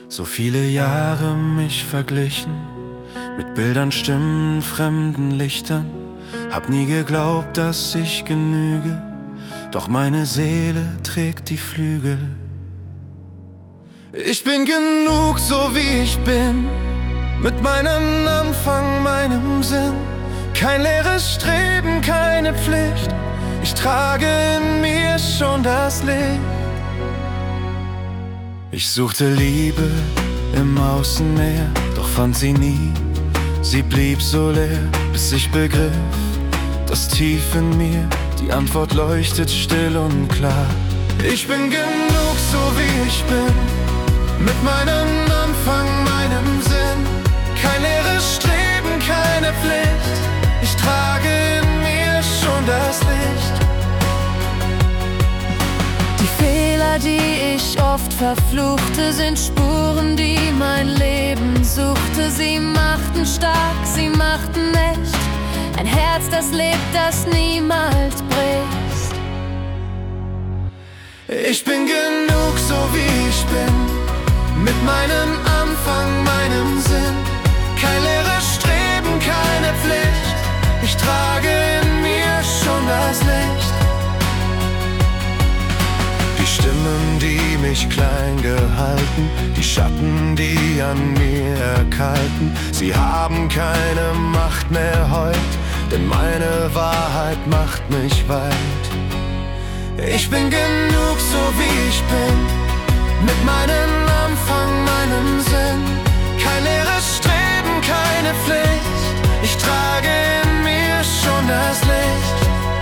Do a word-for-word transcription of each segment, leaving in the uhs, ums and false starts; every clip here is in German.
So viele Jahre mich verglichen mit Bildern, Stimmen, fremden Lichtern. Hab nie geglaubt, dass ich genüge, doch meine Seele trägt die Flügel. Ich bin genug, so wie ich bin, mit meinem Anfang, meinem Sinn. Kein leeres Streben, keine Pflicht, ich trage in mir schon das Licht. Ich suchte Liebe im Außenmeer, doch fand sie nie. Sie blieb so leer, bis ich begriff, dass tief in mir die Antwort leuchtet still und klar. Ich bin genug, so wie ich bin, mit meinem Anfang, meinem Sinn. Kein leeres Streben, keine Pflicht, ich trage in mir schon das Licht. Die Fehler, die ich oft verfluchte, sind Spuren, die mein Leben suchte. Sie machten stark, sie machten echt, ein Herz, das lebt, das niemals bricht. Ich bin genug, so wie ich bin, mit meinem Anfang, meinem Sinn. Kein leeres Streben, keine Pflicht, ich trage in mir schon das Licht. Die Stimmen, die mich klein gehalten, die Schatten, die an mir erkalten, sie haben keine Macht mehr heut, denn meine Wahrheit macht mich weit. Ich bin genug, so wie ich bin, mit meinem Anfang, meinem Sinn. Kein leeres Streben, keine Pflicht, ich trage in mir schon das Licht.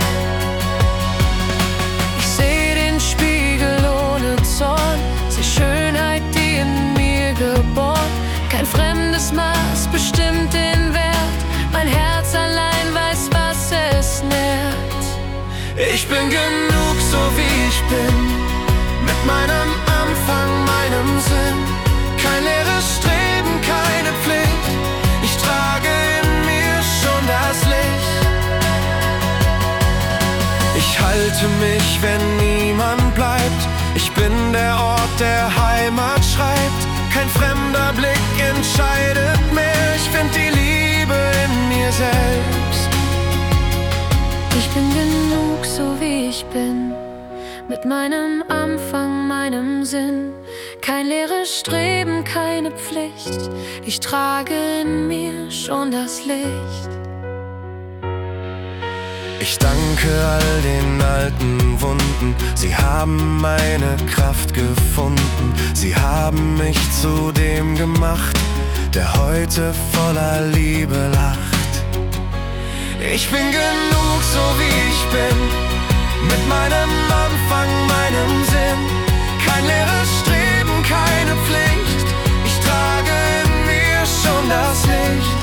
Ich seh den Spiegel ohne Zorn, seh Schönheit, die in mir geboren. Kein fremdes Maß bestimmt den Wert, mein Herz allein weiß, was es nährt. Ich bin genug, so wie ich bin, mit meinem Anfang, meinem Sinn. Kein leeres Streben, keine Pflicht, ich trage in mir schon das Licht. Ich halte mich, wenn niemand bleibt, ich bin der Ort, der Heimat schreibt. Kein fremder Blick entscheidet mehr, ich find die Liebe in mir selbst. Ich bin genug, so wie ich bin, mit meinem Anfang, meinem Sinn. Kein leeres Streben, keine Pflicht, ich trage in mir schon das Licht. Ich danke all den alten Wunden, sie haben meine Kraft gefunden. Sie haben mich zu dem gemacht, der heute voller Liebe lacht. Ich bin genug, so wie ich bin, mit meinem Anfang, meinem Sinn. Kein leeres Streben, keine Pflicht, ich trage in mir schon das Licht.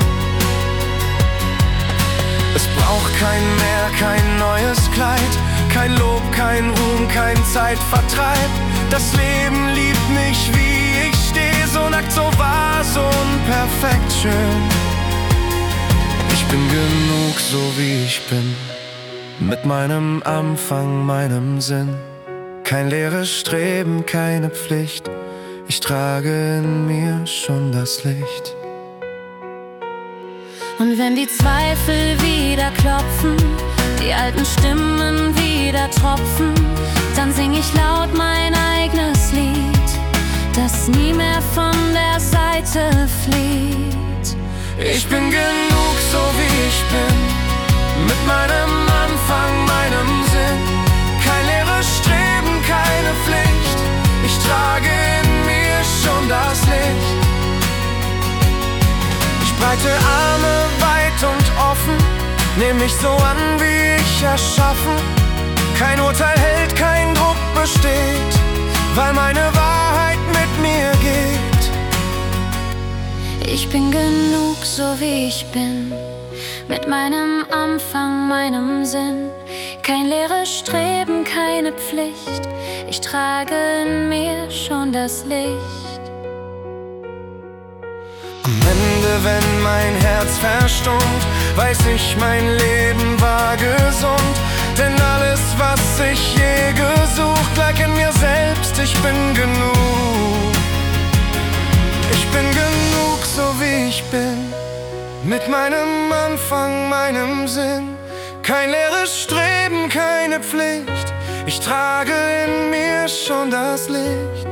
Es braucht kein Meer, kein neues Kleid, kein Lob, kein Ruhm, kein Zeitvertreib. Das Leben liebt mich, wie ich stehe, so nackt, so wahr, so unperfekt schön. Ich bin genug, so wie ich bin, mit meinem Anfang, meinem Sinn. Kein leeres Streben, keine Pflicht, ich trage in mir schon das Licht. Und wenn die Zweifel wieder klopfen, die alten Stimmen wieder tropfen, dann sing ich laut mein eigenes Lied, das nie mehr von der Seite flieht. Ich bin genug, so wie ich bin, mit meinem Anfang, meinem Sinn. Kein leeres Streben, keine Pflicht, ich trage in mir schon das Licht. Ich breite Arme weit und offen, nehm mich so an, wie ich erschaffen. Kein Urteil hält, kein Druck besteht, weil meine Wahrheit mit mir geht. Ich bin genug, so wie ich bin, mit meinem Anfang, meinem Sinn. Kein leeres Streben, keine Pflicht, ich trage in mir schon das Licht. Am Ende, wenn mein Herz verstummt, weiß ich, mein Leben war gesund. Denn alles, was ich je gesucht, lag in mir selbst, ich bin genug. so wie ich bin, mit meinem Anfang, meinem Sinn. Kein leeres Streben, keine Pflicht, ich trage in mir schon das Licht.